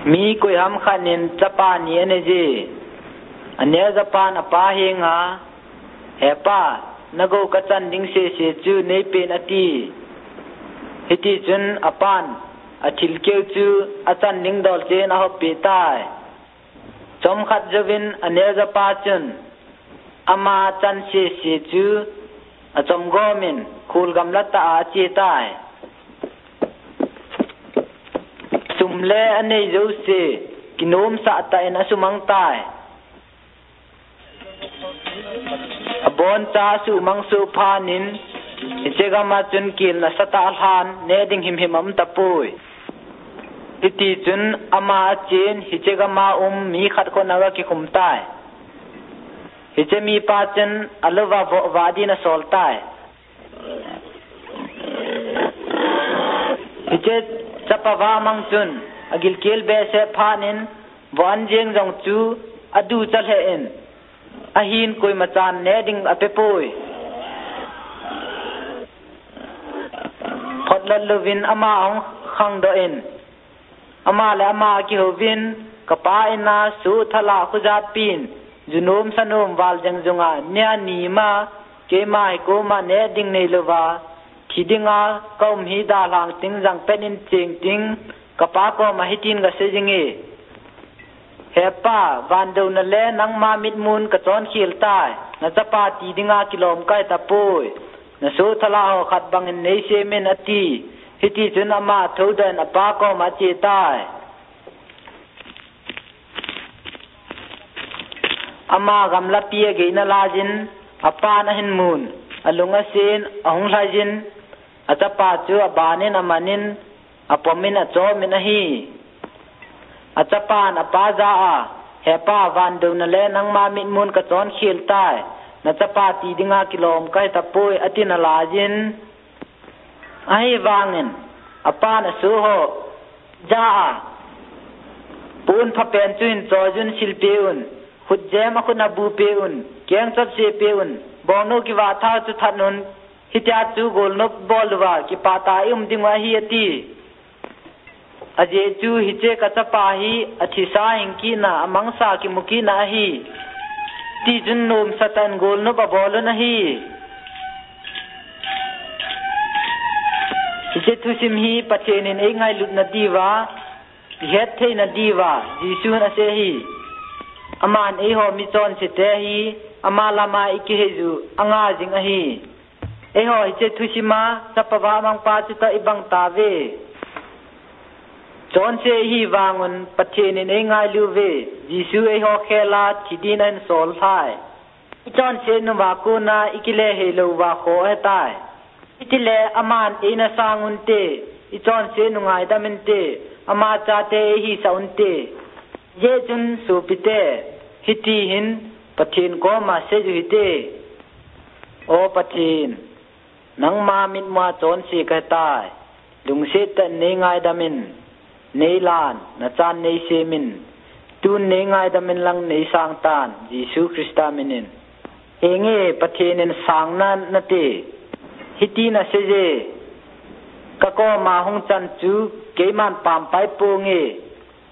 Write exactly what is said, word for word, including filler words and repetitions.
มีกุยหำขันนินจะปานี้เนจีอันเนี้ยจะปานอปาเฮงาเฮป้านกูกจันดิงเสเสจูในเป็นอตีฮิติจุนอปานอธิลเกียวจูอาจันดิงดอลเจนอาหปีตายจอมขัดจวินอันเนี้ยจะปาจุนอามาจันเสเสจูอาจอมกอมินคูลกำลัตตาอาเจตายสุมเลอันเนยจูเสกินอมสะตายนะสุมังตายบอนตาสุมังสุพานินเจกามาจุนกิลนะสตาลหานเนดิงหิมหิมอัมตะปุยอิติจุนอามาเจนฮิเจกามาอุมมีขัดคนนากะกิคุมตายฮิเจมีปาจันอัลวะวาดีนะโซลตายฮิเจจัปวามังจุนอกิลเกลเบเซพานินวันเจงจงจูอดูจัลเฮอินอาหินคุยมาจานเนดิงอเปปุยพอดลัลวินอามาองขังโดอินอามาและอามากิฮวินกับป้าอินาสูทลาขุจัดปีนจุนอมสนอมวาลจังจงอาเนียนีมาเกมาให้กูมาเนดิงในลวาที่ดิงอาก้มหิดาลังติงจังเป็นอินจิงติงกับป้าก็มาให้ตินกับเสจิงเอเฮป้าวันเดวนเล่นังมามิดมูนกระจอนขีลตายนัจปาตีดิงากิโลมไกตะปุยนสูทลาหขัดบังในเซเมนอตีฮิติจุนอามาทูเดนอปาก็มาเจตายอามากำลับเปียกินลาจินอปานหินมูนอลุงเซนอหงลาจินอาจปาจูอบานินอามานินอปมินอโจมินฮีอาจปานอปาจาอาเฮป้าวันเดวนเล่นังมามิดมูนกระจอนขีลตายนัจปาตีดิงากิโลมไกตะปุยอตินลาจินไอวางินอปานสูโหจาอาปูนพะเป็นจุนจอจุนสิลเปอุนขุดเจมคุณอบูเปอุนเกียงจับเซเปอุนบอนุกิวาท้าจุทันุนฮิตาจูโกลนกบอลวากิปาตาอุมดิงวาฮีตีอเจจูฮิเจกัจปาฮีอธิสาหิงกีนาอมังสากิมุกีนาฮีตีจุนนุมสตันโกลนกบอลนะฮีฮิเจตุสิมฮีปะเจนินเองไงลุนดีวาเฮ็ดเทนดีวาจิซูนะเซฮีอามานเอโฮมิจอนสิเตฮีอามาลามาอิกิเฮจูอังอาจิงอะฮีเอโฮฮิเจตุสิมาสัปวามังปาจิตะอิบังตาเวจอนเซฮีวาnguนปะเทนินเองไงลูเวจิซูเอโฮเคลาทิดินันโซลไทจอนเซนวากูนาอิกิเลเฮโลวาโคเอตายอิติเลอามานเอนะซาnguนเตอิจอนเซนุงไงดามินเตอามาจาเตฮีซาอุนเตเยจุนสุปิเตฮิติหินปะเทนก็มาเซจุฮิเตโอปะเทนนังมามิดมาจอนเซกะตายลุงเซตเนงไงดามินเนลานนะจานเนเซมินตูนเนงไงดามินลังเนสังตานเยซูคริสต์มินินเอเงปะเทนินสังนันนะเตฮิตินะเซเจกะก็มาหงจันจูเกมันปามไปปูเง